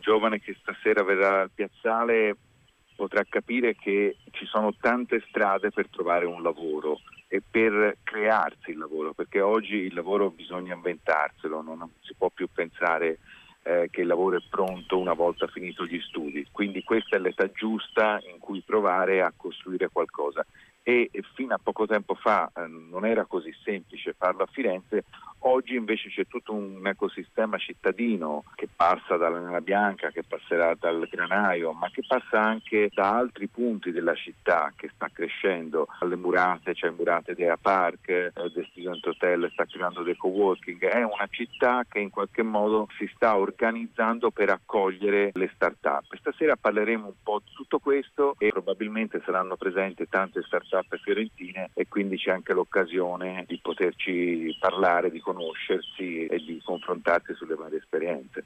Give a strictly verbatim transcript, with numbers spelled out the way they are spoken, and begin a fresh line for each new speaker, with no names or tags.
giovane che stasera verrà al piazzale potrà capire che ci sono tante strade per trovare un lavoro e per crearsi il lavoro, perché oggi il lavoro bisogna inventarselo, non si può più pensare eh, che il lavoro è pronto una volta finito gli studi, quindi questa è l'età giusta in cui provare a costruire qualcosa. E fino a poco tempo fa eh, non era così semplice farlo a Firenze, oggi invece c'è tutto un ecosistema cittadino che passa dalla Nera Bianca, che passerà dal Granaio, ma che passa anche da altri punti della città che sta crescendo, alle Murate, c'è il Murate Dea Park, eh, The Student Hotel sta creando dei coworking, è una città che in qualche modo si sta organizzando per accogliere le start-up. Stasera parleremo un po' di tutto questo e probabilmente saranno presenti tante start-up fiorentine e quindi c'è anche l'occasione di poterci parlare, di conoscersi e di confrontarsi sulle varie esperienze.